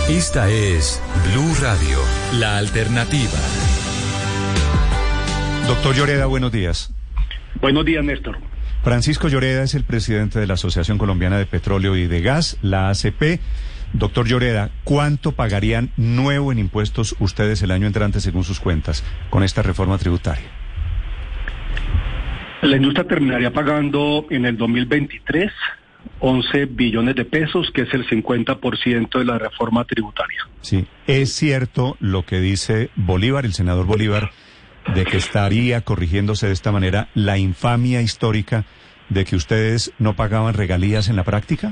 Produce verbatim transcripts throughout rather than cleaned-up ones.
Esta es Blue Radio, la alternativa. Doctor Lloreda, buenos días. Buenos días, Néstor. Francisco Lloreda es el presidente de la Asociación Colombiana de Petróleo y de Gas, la A C P. Doctor Lloreda, ¿cuánto pagarían nuevo en impuestos ustedes el año entrante según sus cuentas con esta reforma tributaria? La industria terminaría pagando en el dos mil veintitrés once billones de pesos, que es el cincuenta por ciento de la reforma tributaria. Sí, es cierto lo que dice Bolívar, el senador Bolívar, de que estaría corrigiéndose de esta manera la infamia histórica de que ustedes no pagaban regalías en la práctica.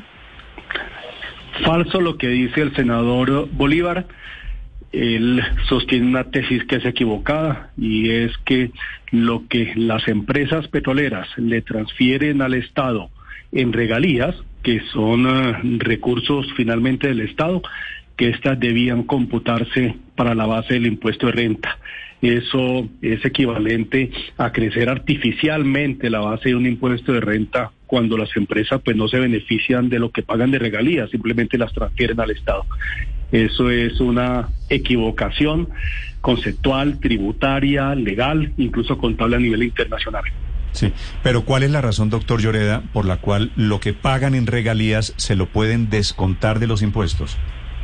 Falso lo que dice el senador Bolívar. Él sostiene una tesis que es equivocada, y es que lo que las empresas petroleras le transfieren al Estado en regalías, que son uh, recursos finalmente del Estado, que éstas debían computarse para la base del impuesto de renta. Eso es equivalente a crecer artificialmente la base de un impuesto de renta cuando las empresas pues no se benefician de lo que pagan de regalías, simplemente las transfieren al Estado. Eso es una equivocación conceptual, tributaria, legal, incluso contable a nivel internacional. Sí, pero ¿cuál es la razón, doctor Lloreda, por la cual lo que pagan en regalías se lo pueden descontar de los impuestos?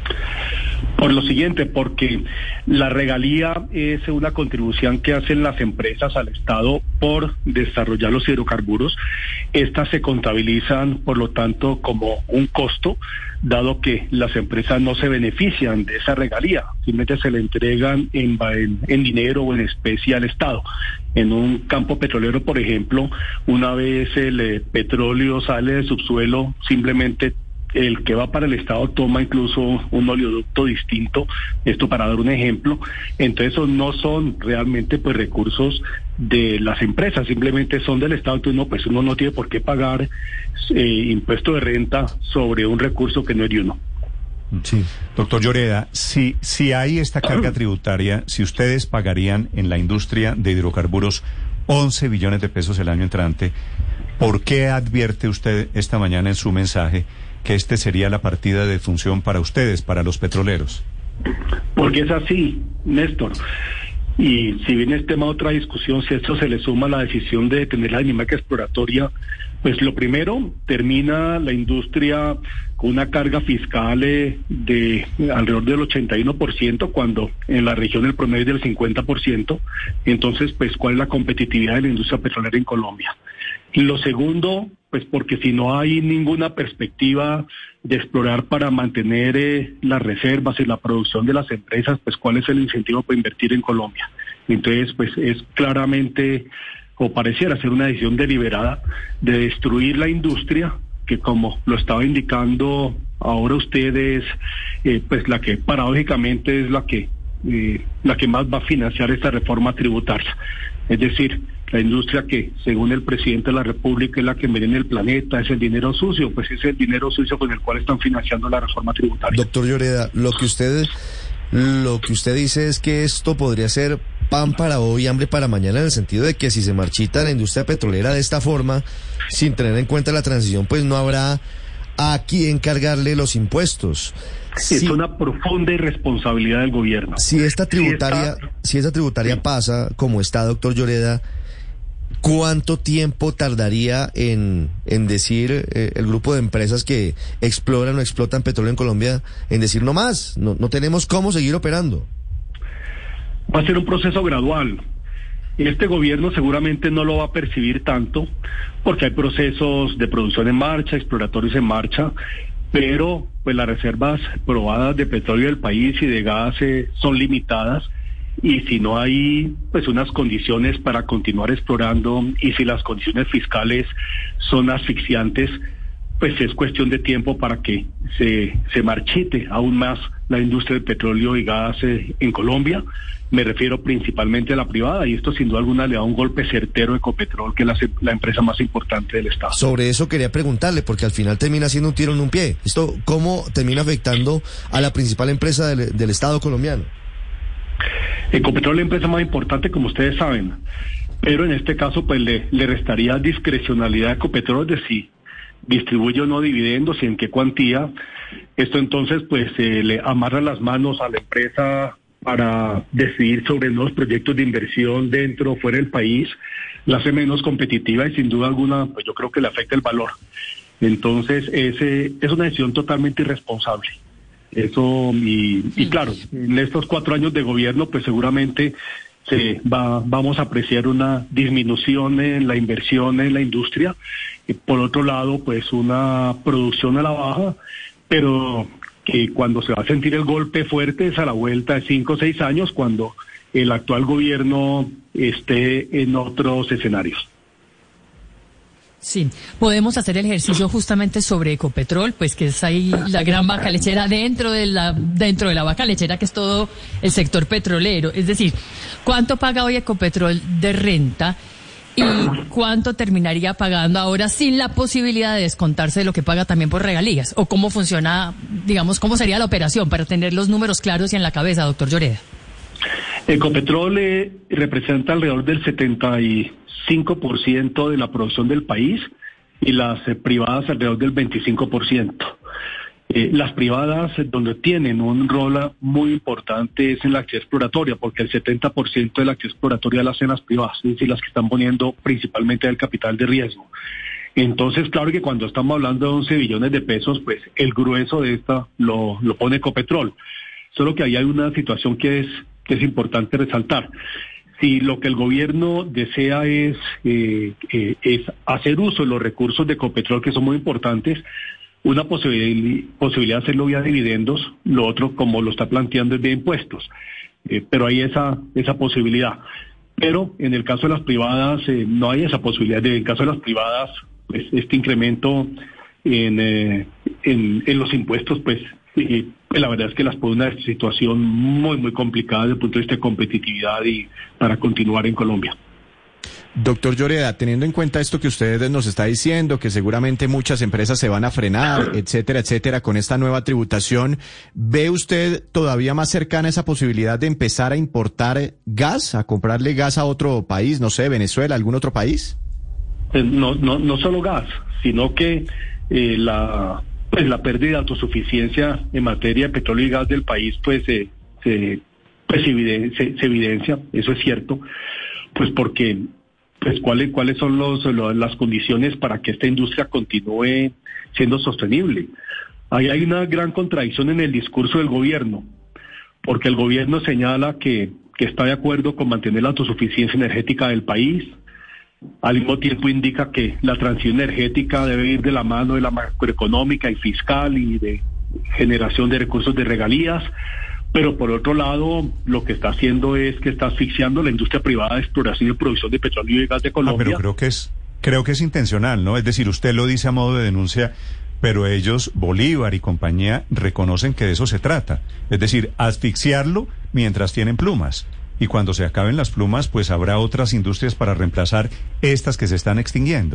Por lo siguiente, porque la regalía es una contribución que hacen las empresas al Estado por desarrollar los hidrocarburos. Estas se contabilizan, por lo tanto, como un costo, dado que las empresas no se benefician de esa regalía, simplemente se le entregan en, en, en dinero o en especie al Estado. En un campo petrolero, por ejemplo, una vez el eh, petróleo sale del subsuelo, simplemente el que va para el Estado toma incluso un oleoducto distinto, esto para dar un ejemplo. Entonces esos no son realmente pues recursos de las empresas, simplemente son del Estado. Entonces no, pues uno no tiene por qué pagar eh, impuesto de renta sobre un recurso que no es de uno. Sí, doctor Lloreda, si, si hay esta carga tributaria, si ustedes pagarían en la industria de hidrocarburos once billones de pesos el año entrante, ¿por qué advierte usted esta mañana en su mensaje que este sería la partida de función para ustedes, para los petroleros? Porque es así, Néstor. Y si bien es tema de otra discusión, si esto se le suma a la decisión de detener la dinámica exploratoria, pues lo primero, termina la industria con una carga fiscal eh, de alrededor del ochenta y uno por ciento, cuando en la región el promedio es del cincuenta por ciento. Entonces, pues, ¿cuál es la competitividad de la industria petrolera en Colombia? Y lo segundo, pues porque si no hay ninguna perspectiva de explorar para mantener eh, las reservas y la producción de las empresas, pues ¿cuál es el incentivo para invertir en Colombia? Entonces, pues es claramente, o pareciera ser una decisión deliberada, de destruir la industria, que como lo estaba indicando ahora ustedes, eh, pues la que paradójicamente es la que, eh, la que más va a financiar esta reforma tributaria. Es decir, la industria que, según el presidente de la República, es la que envenena el planeta, es el dinero sucio, pues es el dinero sucio con el cual están financiando la reforma tributaria. Doctor Lloreda, lo que usted, lo que usted dice es que esto podría ser pan para hoy, hambre para mañana, en el sentido de que si se marchita la industria petrolera de esta forma, sin tener en cuenta la transición, pues no habrá a quién cargarle los impuestos. Es si, una profunda irresponsabilidad del gobierno. Si esta tributaria, si, esta... si esta tributaria sí. pasa como está, doctor Lloreda, ¿cuánto tiempo tardaría en, en decir eh, el grupo de empresas que exploran o explotan petróleo en Colombia, en decir no más, no, no tenemos cómo seguir operando? Va a ser un proceso gradual. Este gobierno seguramente no lo va a percibir tanto, porque hay procesos de producción en marcha, exploratorios en marcha, pero pues las reservas probadas de petróleo del país y de gas eh, son limitadas. Y si no hay pues unas condiciones para continuar explorando, y si las condiciones fiscales son asfixiantes, pues es cuestión de tiempo para que se, se marchite aún más la industria del petróleo y gas eh, en Colombia. Me refiero principalmente a la privada, y esto sin duda alguna le da un golpe certero a Ecopetrol, que es la, la empresa más importante del Estado. Sobre eso quería preguntarle, porque al final termina siendo un tiro en un pie. ¿Esto cómo termina afectando a la principal empresa del, del Estado colombiano? Ecopetrol es la empresa más importante, como ustedes saben, pero en este caso pues le, le restaría discrecionalidad a Ecopetrol de si distribuye o no dividendos y en qué cuantía. Esto entonces pues eh, le amarra las manos a la empresa para decidir sobre nuevos proyectos de inversión dentro o fuera del país, la hace menos competitiva y sin duda alguna pues yo creo que le afecta el valor. Entonces ese es una decisión totalmente irresponsable. Eso y, y claro, en estos cuatro años de gobierno pues seguramente se va, vamos a apreciar una disminución en la inversión en la industria y por otro lado pues una producción a la baja, pero que cuando se va a sentir el golpe fuerte es a la vuelta de cinco o seis años cuando el actual gobierno esté en otros escenarios. Sí, podemos hacer el ejercicio justamente sobre Ecopetrol, pues que es ahí la gran vaca lechera dentro de la dentro de la vaca lechera que es todo el sector petrolero. Es decir, ¿cuánto paga hoy Ecopetrol de renta y cuánto terminaría pagando ahora sin la posibilidad de descontarse de lo que paga también por regalías? ¿O cómo funciona, digamos, cómo sería la operación para tener los números claros y en la cabeza, doctor Lloreda? Ecopetrol eh, representa alrededor del setenta y cinco por ciento de la producción del país y las eh, privadas alrededor del veinticinco por ciento. Eh, las privadas eh, donde tienen un rol muy importante es en la actividad exploratoria, porque el setenta por ciento de la actividad exploratoria la hacen las privadas, es decir, las que están poniendo principalmente el capital de riesgo. Entonces, claro que cuando estamos hablando de once billones de pesos, pues el grueso de esta lo, lo pone Ecopetrol. Solo que ahí hay una situación que es que es importante resaltar. Si lo que el gobierno desea es, eh, eh, es hacer uso de los recursos de Ecopetrol, que son muy importantes, una posibil- posibilidad de hacerlo vía dividendos, lo otro, como lo está planteando, es vía impuestos. Eh, pero hay esa, esa posibilidad. Pero en el caso de las privadas, eh, no hay esa posibilidad. En el caso de las privadas, pues este incremento en, eh, en, en los impuestos, pues, eh, la verdad es que las pone en una situación muy, muy complicada desde el punto de vista de competitividad y para continuar en Colombia. Doctor Lloreda, teniendo en cuenta esto que usted nos está diciendo, que seguramente muchas empresas se van a frenar, etcétera, etcétera, con esta nueva tributación, ¿ve usted todavía más cercana esa posibilidad de empezar a importar gas, a comprarle gas a otro país, no sé, Venezuela, algún otro país? Eh, no, no, no solo gas, sino que eh, la... pues la pérdida de autosuficiencia en materia de petróleo y gas del país pues, eh, se, pues eviden, se, se evidencia, eso es cierto, pues porque pues cuáles cuáles son los, los las condiciones para que esta industria continúe siendo sostenible. Ahí hay una gran contradicción en el discurso del gobierno, porque el gobierno señala que, que está de acuerdo con mantener la autosuficiencia energética del país. Al mismo tiempo indica que la transición energética debe ir de la mano de la macroeconómica y fiscal y de generación de recursos de regalías, pero por otro lado lo que está haciendo es que está asfixiando la industria privada de exploración y producción de petróleo y gas de Colombia. Ah, pero creo que es creo que es intencional, ¿no? Es decir, usted lo dice a modo de denuncia, pero ellos, Bolívar y compañía, reconocen que de eso se trata. Es decir, asfixiarlo mientras tienen plumas. Y cuando se acaben las plumas, pues habrá otras industrias para reemplazar estas que se están extinguiendo.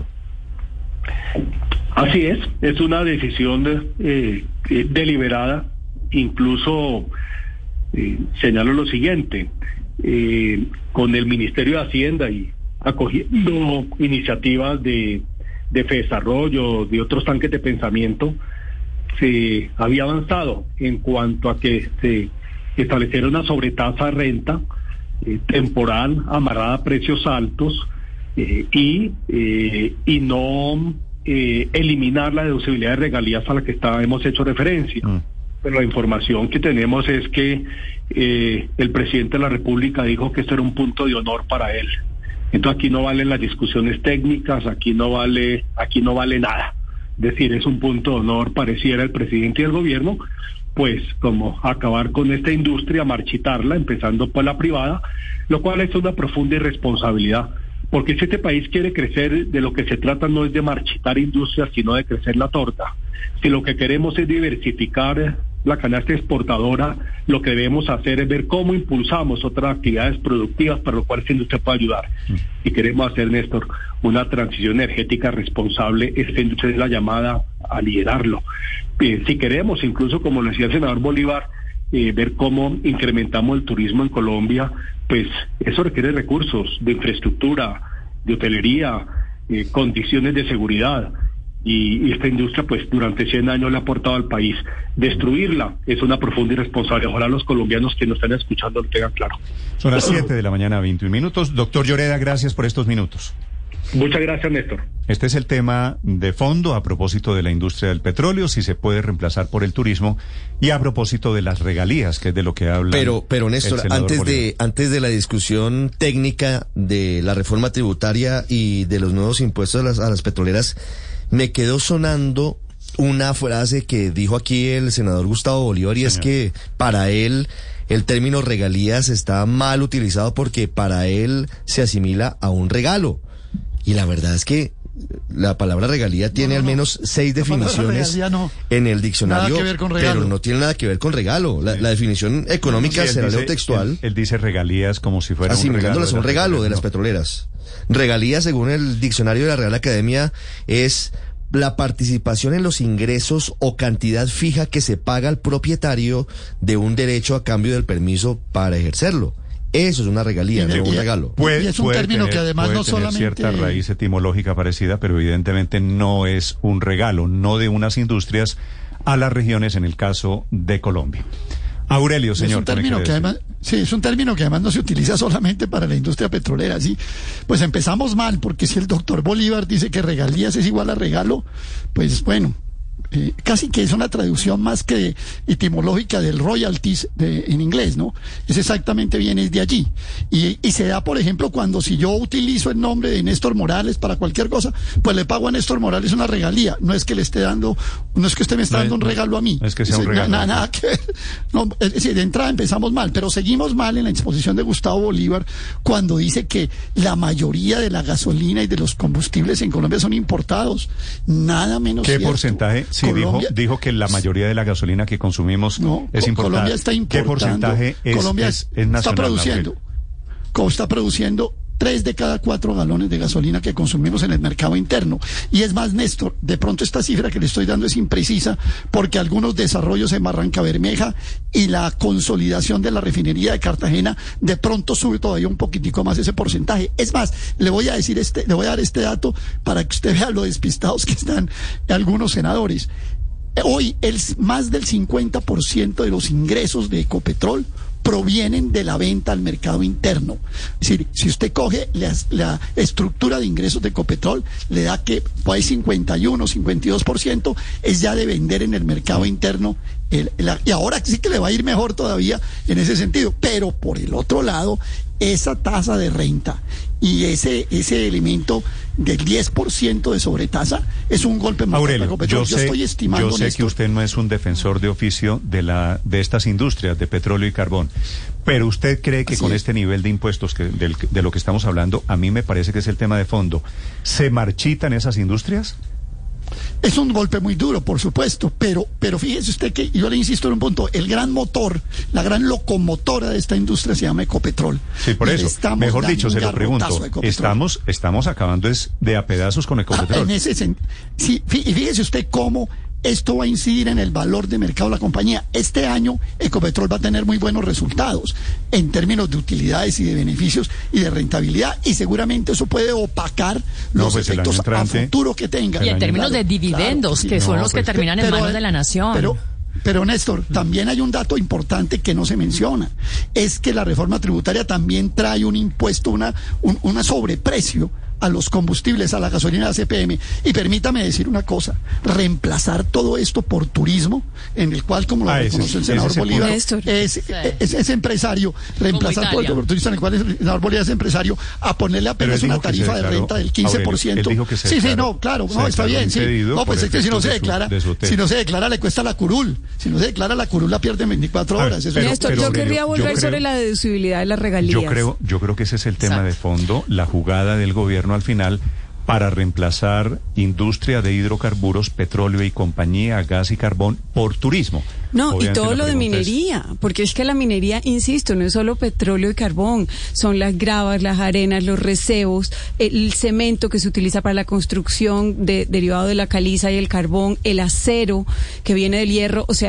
Así es, es una decisión eh, eh, deliberada. Incluso eh, señalo lo siguiente, eh, con el Ministerio de Hacienda y acogiendo iniciativas de, de Fedesarrollo, de otros tanques de pensamiento, se había avanzado en cuanto a que se estableciera una sobretasa de renta Eh, temporal, amarrada a precios altos eh, y, eh, y no eh, eliminar la deducibilidad de regalías a la que está, hemos hecho referencia. Mm. Pero la información que tenemos es que eh, el presidente de la República dijo que esto era un punto de honor para él. Entonces aquí no valen las discusiones técnicas, aquí no vale, aquí no vale nada. Es decir, es un punto de honor, pareciera el presidente y el gobierno, pues como acabar con esta industria, marchitarla, empezando por la privada, lo cual es una profunda irresponsabilidad, porque si este país quiere crecer, de lo que se trata no es de marchitar industrias, sino de crecer la torta. Si lo que queremos es diversificar la canasta exportadora, lo que debemos hacer es ver cómo impulsamos otras actividades productivas para lo cual esta industria puede ayudar. Y queremos hacer, Néstor, una transición energética responsable, esta industria es la llamada a liderarlo. Eh, si queremos, incluso como lo decía el senador Bolívar, eh, ver cómo incrementamos el turismo en Colombia, pues eso requiere recursos de infraestructura, de hotelería, eh, condiciones de seguridad. y, y esta industria pues durante cien años le ha aportado al país. Destruirla es una profunda irresponsabilidad. Ojalá los colombianos que nos están escuchando lo tengan claro. Son las siete de la mañana, veintiún minutos. Doctor Lloreda, gracias por estos minutos. Muchas gracias, Néstor. Este es el tema de fondo a propósito de la industria del petróleo, si se puede reemplazar por el turismo, y a propósito de las regalías, que es de lo que habla. Pero, pero Néstor, antes de, antes de la discusión técnica de la reforma tributaria y de los nuevos impuestos a las, a las petroleras, me quedó sonando una frase que dijo aquí el senador Gustavo Bolívar, y Señor. Es que para él el término regalías está mal utilizado porque para él se asimila a un regalo. Y la verdad es que la palabra regalía tiene no, no, al menos seis definiciones no. en el diccionario, pero no tiene nada que ver con regalo. La, sí. la definición económica sí, será lo textual. Él, él dice regalías como si fuera asimilándolas un regalo. un regalo de las petroleras. Regalía, según el diccionario de la Real Academia, es la participación en los ingresos o cantidad fija que se paga al propietario de un derecho a cambio del permiso para ejercerlo. Eso es una regalía, no un regalo. Puede, y es un término tener, que además no solamente... cierta raíz etimológica parecida, pero evidentemente no es un regalo, no de unas industrias a las regiones, en el caso de Colombia. Aurelio, señor. Es un término que además, sí, es un término que además no se utiliza solamente para la industria petrolera, sí. Pues empezamos mal, porque si el doctor Bolívar dice que regalías es igual a regalo, pues bueno... Eh, casi que es una traducción más que etimológica del royalties de, en inglés, ¿no? Es exactamente viene de allí. Y, y se da, por ejemplo, cuando si yo utilizo el nombre de Néstor Morales para cualquier cosa, pues le pago a Néstor Morales una regalía. No es que le esté dando, no es que usted me está no, dando un regalo a mí. No es que sea un regalo. Nada, nada que ver. No, es decir, de entrada empezamos mal, pero seguimos mal en la exposición de Gustavo Bolívar cuando dice que la mayoría de la gasolina y de los combustibles en Colombia son importados. Nada menos ¿Qué cierto. porcentaje? Sí, dijo, dijo que la mayoría de la gasolina que consumimos no, es importada. Colombia está importando. ¿Qué porcentaje es, Colombia es, es nacional? Está produciendo, está produciendo tres de cada cuatro galones de gasolina que consumimos en el mercado interno. Y es más, Néstor, de pronto esta cifra que le estoy dando es imprecisa porque algunos desarrollos en Barranca Bermeja y la consolidación de la refinería de Cartagena de pronto sube todavía un poquitico más ese porcentaje. Es más, le voy a decir este, le voy a dar este dato para que usted vea lo despistados que están algunos senadores. Hoy el más del cincuenta por ciento de los ingresos de Ecopetrol provienen de la venta al mercado interno. Es decir, si usted coge la, la estructura de ingresos de Ecopetrol, le da que pues cincuenta y uno, cincuenta y dos por ciento es ya de vender en el mercado interno. El, la, y ahora sí que le va a ir mejor todavía en ese sentido. Pero por el otro lado, esa tasa de renta y ese ese elemento del diez por ciento de sobretasa es un golpe más Aurelio, para yo, yo sé, estoy estimando yo sé Néstor, que usted no es un defensor de oficio de la de estas industrias de petróleo y carbón, pero usted cree que Así con es. este nivel de impuestos que del, de lo que estamos hablando, a mí me parece que es el tema de fondo, ¿se marchitan esas industrias? Es un golpe muy duro, por supuesto, pero, pero fíjese usted que, yo le insisto en un punto, el gran motor, la gran locomotora de esta industria se llama Ecopetrol. Sí, por eso, mejor dicho, se lo pregunto, estamos, estamos acabando es de a pedazos con Ecopetrol. Ah, en ese sentido, sí, y fíjese usted cómo esto va a incidir en el valor de mercado de la compañía. Este año Ecopetrol va a tener muy buenos resultados en términos de utilidades y de beneficios y de rentabilidad, y seguramente eso puede opacar los no, pues efectos entrante, a futuro que tenga. Y en términos de dividendos, claro, que sí, son no, los que pues, terminan pero, en manos de la nación. Pero, Pero Néstor, también hay un dato importante que no se menciona, es que la reforma tributaria también trae un impuesto, una, un una sobreprecio a los combustibles, a la gasolina, a la C P M. Y permítame decir una cosa, reemplazar todo esto por turismo, en el cual, como lo ah, reconoce ese, el senador ese Bolívar, es, es, es, es empresario, reemplazar todo esto por turismo, en el cual el senador Bolívar es empresario, a ponerle apenas una tarifa de renta del quince por ciento. Aurelio, que sí, sí, no, claro, no, está bien, sí. No, pues es que si no se declara, de su, de si no se declara le cuesta la curul, si no se declara la curul la pierde en veinticuatro horas. Eso pero, Néstor, pero, yo querría volver yo sobre creo, la deducibilidad de las regalías. Yo creo, yo creo que ese es el tema Exacto. de fondo, la jugada del gobierno al final para reemplazar industria de hidrocarburos, petróleo y compañía, gas y carbón por turismo. No, Obviamente y todo lo de minería, es... porque es que la minería, insisto, no es solo petróleo y carbón, son las gravas, las arenas, los recebos, el cemento que se utiliza para la construcción de, derivado de la caliza y el carbón, el acero que viene del hierro, o sea,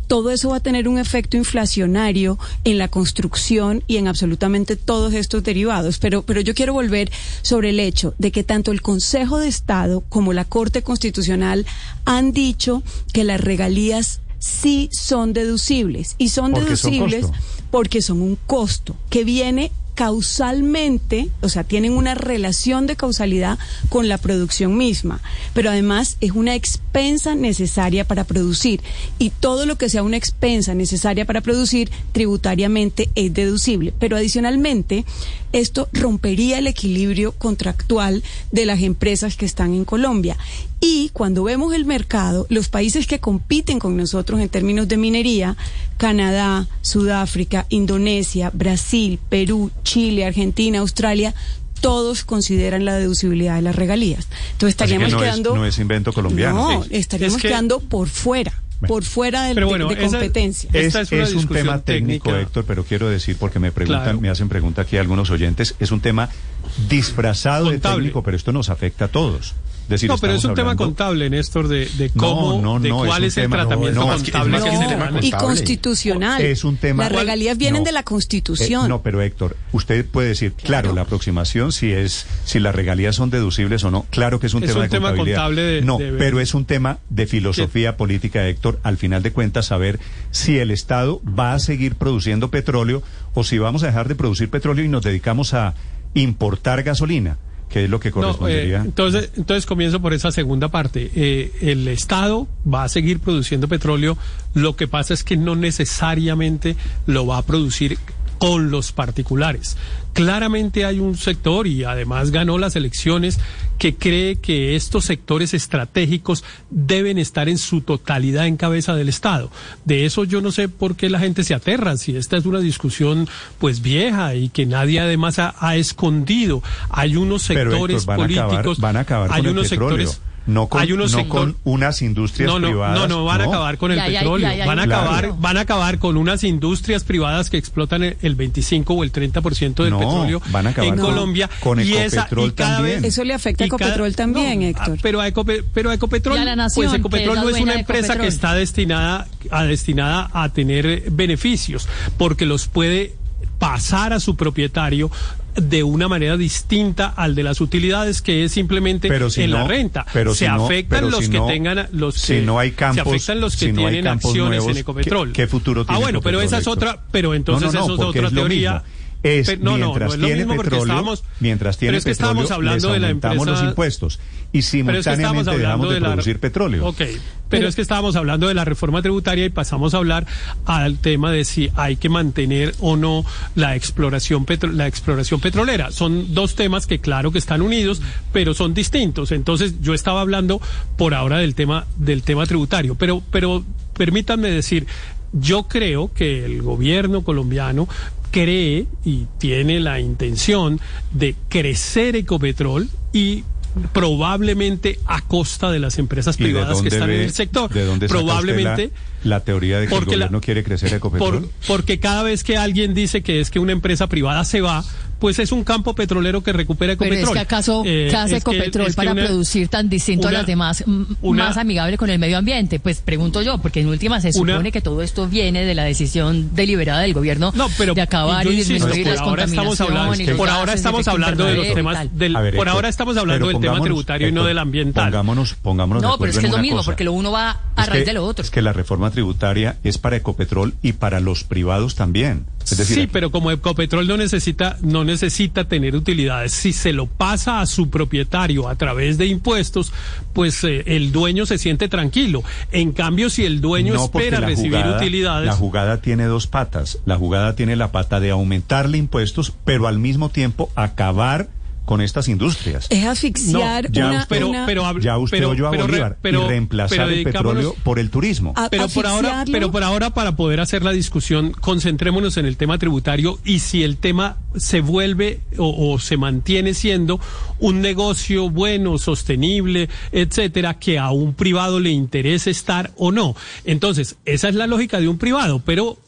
todo eso va a tener un efecto inflacionario en la construcción y en absolutamente todos estos derivados. Pero, pero yo quiero volver sobre el hecho de que tanto el Consejo de Estado como la Corte Constitucional han dicho que las regalías sí son deducibles. Y son porque deducibles son porque son un costo que viene causalmente, o sea, tienen una relación de causalidad con la producción misma, pero además es una expensa necesaria para producir, y todo lo que sea una expensa necesaria para producir tributariamente es deducible. Pero adicionalmente, esto rompería el equilibrio contractual de las empresas que están en Colombia. Y cuando vemos el mercado, los países que compiten con nosotros en términos de minería, Canadá, Sudáfrica, Indonesia, Brasil, Perú, Chile, Argentina, Australia, todos consideran la deducibilidad de las regalías. Entonces estaríamos no quedando... Es, no es invento colombiano. No, estaríamos es que, quedando por fuera. Bueno, por fuera del, bueno, de, de esa, competencia. Es, es, es un tema técnico, técnica. Héctor, pero quiero decir, porque me preguntan, Claro. me hacen pregunta aquí algunos oyentes, es un tema disfrazado Contable. de técnico, pero esto nos afecta a todos. Decir, no, pero es un hablando... tema contable, Néstor, de, de cómo, no, no, de no, cuál es, es el tema, tratamiento no, no, contable es que que es se un le tema da. contable. Y constitucional. Es un tema... Las regalías vienen no, de la Constitución. Eh, no, pero Héctor, usted puede decir, claro, Claro. la aproximación, si es si las regalías son deducibles o no, claro que es un Es tema un de tema contabilidad. contable de- no, de- pero es un tema de filosofía política, Héctor, al final de cuentas, saber si el Estado va a seguir produciendo petróleo o si vamos a dejar de producir petróleo y nos dedicamos a importar gasolina, que es lo que correspondería. No, eh, entonces, entonces comienzo por esa segunda parte. Eh, el Estado va a seguir produciendo petróleo. Lo que pasa es que no necesariamente lo va a producir con los particulares. Claramente hay un sector, y además ganó las elecciones, que cree que estos sectores estratégicos deben estar en su totalidad en cabeza del Estado. De eso yo no sé por qué la gente se aterra, si esta es una discusión pues vieja y que nadie además ha, ha escondido. Hay unos Pero, sectores Héctor, van políticos, a acabar, van a acabar hay con unos el petróleo. sectores... No con, hay unos no sector... con unas industrias no, no, privadas. No, no, van no. a acabar con el Ya, ya, petróleo. ya, ya, van a claro. acabar, van a acabar con unas industrias privadas que explotan el, el veinticinco o el treinta por ciento del No, petróleo van a acabar en con- Colombia. con y esa, Ecopetrol y cada también. vez- Eso le afecta a y cada- Ecopetrol también, no, Héctor. ah, Pero a, Ecope, pero a Ecopetrol, Y a la nación, pues que Ecopetrol es la no es dueña una de empresa que Ecopetrol. está destinada a, destinada a tener beneficios, porque los puede pasar a su propietario de una manera distinta al de las utilidades, que es simplemente Pero si en no, la renta. pero se si no, afectan pero los si que no, tengan los si que, no hay campos, se afectan los que si no hay tienen campos acciones nuevos, en Ecopetrol. ¿qué- qué futuro tiene Ah, bueno, pero Ecopetrol, esa es Héctor? otra, pero entonces No, no, no, eso es porque otra es lo teoría. mismo. Es Pero- no, no, mientras no es lo tiene mismo porque petróleo, estábamos- mientras tiene pero es que petróleo, estábamos hablando les de la aumentamos empresa- los impuestos y Pero es que estábamos simultáneamente hablando dejamos de, de la producir petróleo. Ok, pero, Pero- es que estábamos hablando de la reforma tributaria y pasamos a hablar al tema de si hay que mantener o no la exploración petro- la exploración petrolera. Son dos temas que claro que están unidos, pero son distintos. Entonces, yo estaba hablando por ahora del tema del tema tributario, pero pero permítanme decir, yo creo que el gobierno colombiano cree y tiene la intención de crecer Ecopetrol y probablemente a costa de las empresas ¿Y de privadas que dónde están ve- en el sector. ¿De dónde saca Probablemente usted la, la teoría de que el porque la- gobierno quiere crecer Ecopetrol? por- porque cada vez que alguien dice que es que una empresa privada se va, pues es un campo petrolero que recupera Pero Ecopetrol. es que acaso, Eh, ¿qué hace es que- Ecopetrol es que para una- producir tan distinto una- a las demás, m- una- más amigable con el medio ambiente? Pues pregunto yo, porque en última se Una- supone que todo esto viene de la decisión deliberada del gobierno No, pero de acabar yo y insisto, disminuir por las ahora estamos hablando, contaminaciones y los por ahora gases de estamos efecto hablando de los invernadero y temas tal. del, A ver, por Héctor, ahora estamos hablando pero del tema pongámonos- tributario y no Héctor, del ambiental. Pongámonos, pongámonos de No, pero acuerdo es que es en lo una mismo, cosa. porque lo uno va a Es raíz que- de lo otro. Es que la reforma tributaria es para Ecopetrol y para los privados también. Es decir, Sí, aquí- pero como Ecopetrol no necesita, no necesita tener utilidades, si se lo pasa a su propietario a través de impuestos, pues eh, el dueño se siente tranquilo. En cambio, si el dueño no, porque espera la recibir jugada- utilidades, La jugada tiene dos patas. La jugada tiene la pata de aumentarle impuestos, pero al mismo tiempo acabar con estas industrias. Es asfixiar No, ya una, usted- pero, una- pero, hab- Ya usted pero- oyó a pero re- Bolívar pero- y reemplazar pero el petróleo dedicámonos- por el turismo. a- Pero por ahora, asfixiarlo. pero por ahora, para poder hacer la discusión, concentrémonos en el tema tributario y si el tema se vuelve o, o se mantiene siendo un negocio bueno, sostenible, etcétera, que a un privado le interese estar o no. Entonces, esa es la lógica de un privado, pero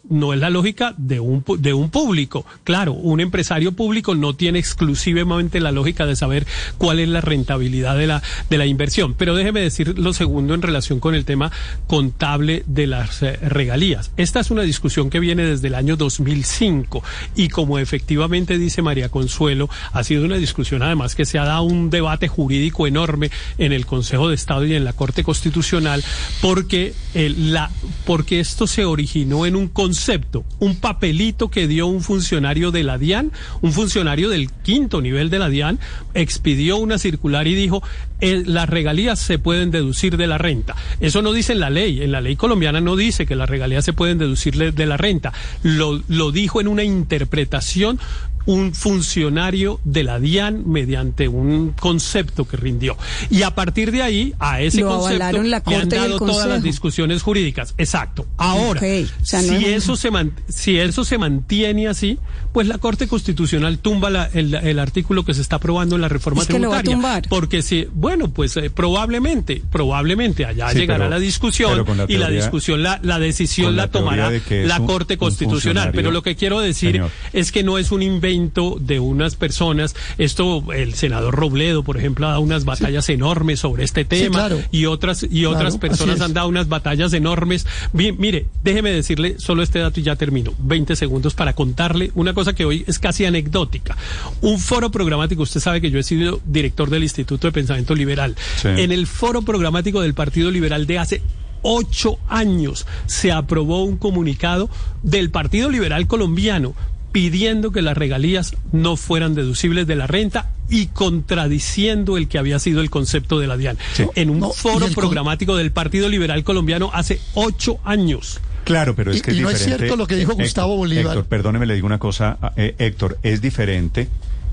no es la lógica de un de un público. Claro, un empresario público no tiene exclusivamente la lógica de saber cuál es la rentabilidad de la de la inversión. Pero déjeme decir lo segundo en relación con el tema contable de las eh, regalías. Esta es una discusión que viene desde el año dos mil cinco y como efectivamente dice María Consuelo, ha sido una discusión además que se ha dado un debate jurídico enorme en el Consejo de Estado y en la Corte Constitucional porque eh, la porque esto se originó en un concepto, un papelito que dio un funcionario de la DIAN, un funcionario del quinto nivel de la DIAN, expidió una circular y dijo, eh, las regalías se pueden deducir de la renta. Eso no dice en la ley, en la ley colombiana no dice que las regalías se pueden deducir de la renta, lo, lo dijo en una interpretación un funcionario de la DIAN mediante un concepto que rindió. Y a partir de ahí, a ese Lo concepto la le han dado todas las discusiones jurídicas. Exacto. Ahora, okay. o sea, no si, es... eso se man, si eso se mantiene así, pues la Corte Constitucional tumba la, el, el artículo que se está aprobando en la reforma es que tributaria. Lo va a tumbar. Porque si, bueno, pues eh, probablemente, probablemente allá sí, llegará pero, la discusión la y la discusión, la, la decisión la, la tomará la un, Corte Constitucional. Pero lo que quiero decir Señor. es que no es un invento de unas personas. Esto, el senador Robledo, por ejemplo, ha dado unas batallas sí. enormes sobre este tema sí, claro. y otras y otras claro, personas han dado unas batallas enormes. Bien, mire, déjeme decirle solo este dato y ya termino. veinte segundos para contarle una cosa que hoy es casi anecdótica. Un foro programático, usted sabe que yo he sido director del Instituto de Pensamiento Liberal. Sí. En el foro programático del Partido Liberal de hace ocho años se aprobó un comunicado del Partido Liberal Colombiano pidiendo que las regalías no fueran deducibles de la renta y contradiciendo el que había sido el concepto de la DIAN. Sí. En un no, foro programático con... del Partido Liberal Colombiano hace ocho años. Claro, pero es y, que es y no diferente. es cierto lo que dijo Héctor, Gustavo Bolívar. Héctor, perdóneme, le digo una cosa, eh, Héctor, es diferente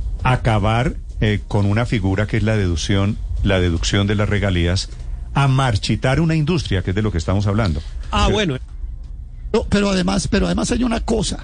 acabar eh, con una figura que es la deducción, la deducción de las regalías, a marchitar una industria, que es de lo que estamos hablando. Ah, pero, bueno. No, pero además, pero además hay una cosa.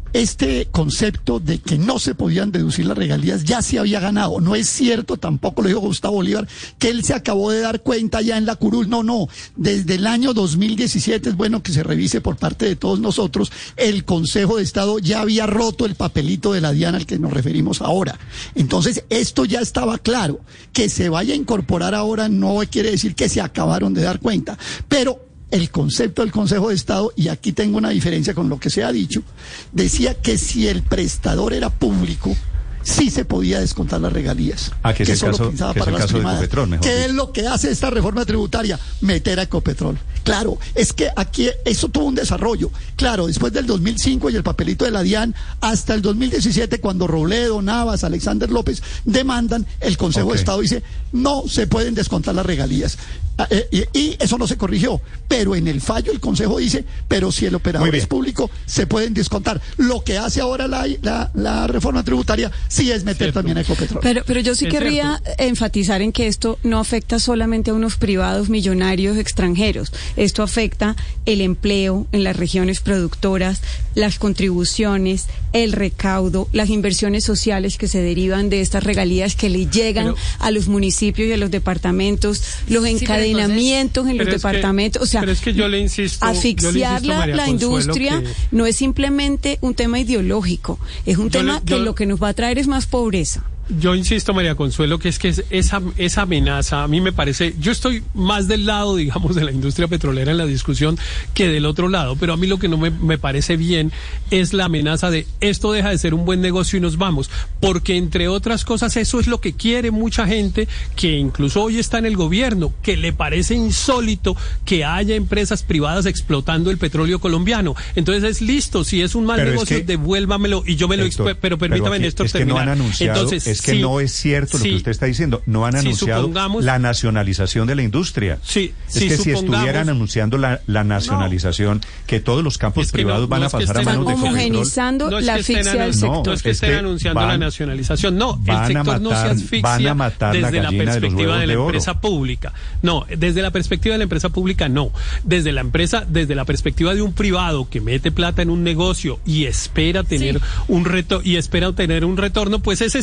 Este concepto de que no se podían deducir las regalías ya se había ganado. No es cierto, tampoco lo dijo Gustavo Bolívar, que él se acabó de dar cuenta ya en la curul. No, no. Desde el año dos mil diecisiete es bueno que se revise por parte de todos nosotros. El Consejo de Estado ya había roto el papelito de la DIAN al que nos referimos ahora. Entonces, esto ya estaba claro. Que se vaya a incorporar ahora no quiere decir que se acabaron de dar cuenta. Pero el concepto del Consejo de Estado, y aquí tengo una diferencia con lo que se ha dicho, decía que si el prestador era público, sí se podía descontar las regalías. Ah, que es el caso, que es el caso de Ecopetrol, mejor ¿Qué dicho. es lo que hace esta reforma tributaria? Meter a Ecopetrol. Claro, es que aquí eso tuvo un desarrollo. Claro, después del dos mil cinco y el papelito de la DIAN, hasta el dos mil diecisiete, cuando Robledo, Navas, Alexander López demandan, el Consejo okay. de Estado dice, no se pueden descontar las regalías. Y, y eso no se corrigió, pero en el fallo el Consejo dice, pero si el operador es público, se pueden descontar. Lo que hace ahora la, la, la reforma tributaria sí es meter cierto. también a Ecopetrol. Pero, pero yo sí es querría cierto. enfatizar en que esto no afecta solamente a unos privados millonarios extranjeros. Esto afecta el empleo en las regiones productoras, las contribuciones, el recaudo, las inversiones sociales que se derivan de estas regalías que le llegan pero, a los municipios y a los departamentos, los sí, encadenamientos en los departamentos. Que, o sea, pero es que yo le insisto, asfixiar yo le insisto, la, la industria que... no es simplemente un tema ideológico, es un yo tema le, yo... que lo que nos va a traer es más pobreza. Yo insisto, María Consuelo, que es que esa, esa amenaza, a mí me parece, yo estoy más del lado, digamos, de la industria petrolera en la discusión que del otro lado, pero a mí lo que no me, me parece bien es la amenaza de esto deja de ser un buen negocio y nos vamos, porque entre otras cosas eso es lo que quiere mucha gente que incluso hoy está en el gobierno, que le parece insólito que haya empresas privadas explotando el petróleo colombiano. Entonces es listo, si es un mal pero negocio, es que, devuélvamelo y yo me Héctor, lo... Pero permítame, aquí, Néstor, es que terminar. No han anunciado, Entonces, es que sí, no es cierto lo sí, que usted está diciendo. No han anunciado sí, la nacionalización de la industria. Sí, es sí, que si estuvieran anunciando la, la nacionalización, no, que todos los campos es privados no, van no a pasar a manos de Ecopetrol. Homogenizando no la asfixia del sector. No es que estén anunciando van, la nacionalización. No, el sector matar, no se asfixia desde la perspectiva de, de la empresa oro. pública. No, desde la perspectiva de la empresa pública no. Desde la empresa, desde la perspectiva de un privado que mete plata en un negocio y espera tener sí. un reto y espera tener un retorno, pues ese sí puede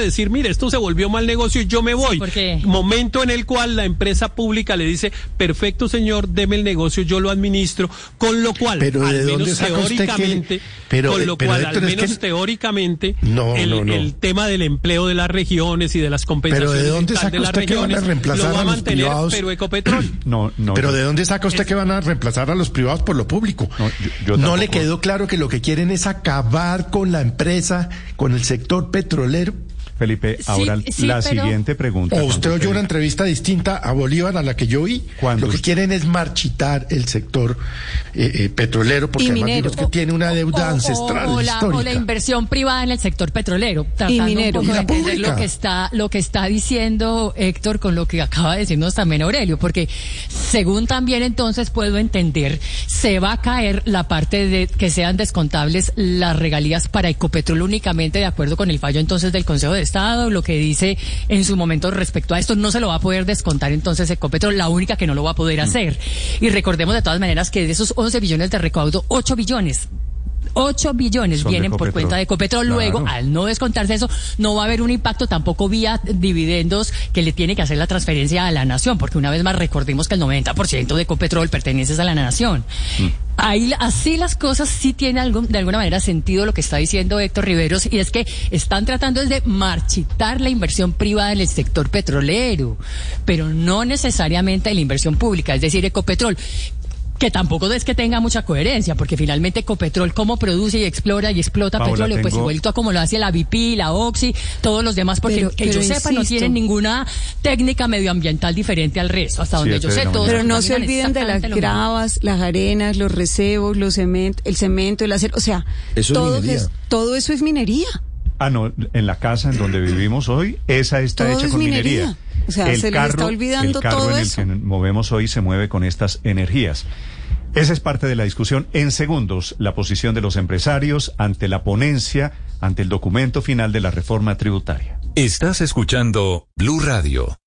decir, mire, esto se volvió mal negocio y yo me voy. Porque... Momento en el cual la empresa pública le dice, perfecto señor, deme el negocio, yo lo administro, con lo cual, pero al ¿de menos dónde saca usted teóricamente, que... pero, con lo pero, cual, Héctor, al menos es que... teóricamente, no, el, no, no. el tema del empleo de las regiones y de las compensaciones pero ¿de dónde saca de las usted que van a regiones reemplazar lo va a a los mantener, privados? pero Ecopetrol. No, no. Pero yo... ¿de dónde saca usted es... que van a reemplazar a los privados por lo público? No, yo, yo ¿No le tampoco... quedó claro que lo que quieren es acabar con la empresa, con el sector petrolero? Felipe, Sí, ahora sí, la pero... siguiente pregunta. ¿O usted oyó una entrevista distinta a Bolívar a la que yo oí? Cuando Lo que usted... quieren es marchitar el sector eh, eh, petrolero, porque y además minero. digo, es que tiene una deuda O- o- ancestral, o, la, histórica. o la inversión privada en el sector petrolero, tratando minero. un poco Y de la entender pública. lo que está lo que está diciendo Héctor con lo que acaba de decirnos también Aurelio, porque según también entonces puedo entender, se va a caer la parte de que sean descontables las regalías para Ecopetrol únicamente de acuerdo con el fallo entonces del Consejo de Estado, lo que dice en su momento respecto a esto, no se lo va a poder descontar entonces Ecopetrol, la única que no lo va a poder hacer. Y recordemos de todas maneras que de esos once billones de recaudo, ocho billones ocho billones Son de vienen por Ecopetrol. cuenta de Ecopetrol. Claro. Luego, al no descontarse eso, no va a haber un impacto tampoco vía dividendos que le tiene que hacer la transferencia a la nación, porque una vez más recordemos que el noventa por ciento de Ecopetrol pertenece a la nación. Mm. Ahí, así las cosas sí tiene algo, de alguna manera sentido lo que está diciendo Héctor Riveros, y es que están tratando es de marchitar la inversión privada en el sector petrolero, pero no necesariamente la inversión pública, es decir, Ecopetrol, que tampoco es que tenga mucha coherencia, porque finalmente Ecopetrol como produce y explora y explota Paola, petróleo, tengo... pues igualito a como lo hace la B P, la Oxy, todos los demás, porque Pero- que pero yo sepa no insisto. tienen ninguna técnica medioambiental diferente al resto, hasta Sí, donde es yo sé, todos Pero no se contaminan olviden de las exactamente lo mismo. gravas, las arenas, los recebos, los cement, el cemento, el acero, o sea, Eso es todo, minería. es- todo eso es minería. Ah, no, en la casa en donde vivimos hoy, esa está Todo hecha es con minería. minería. O sea, se les está olvidando el carro todo en el eso. que movemos hoy se mueve con estas energías. Esa es parte de la discusión. En segundos, la posición de los empresarios ante la ponencia, ante el documento final de la reforma tributaria. Estás escuchando Blue Radio.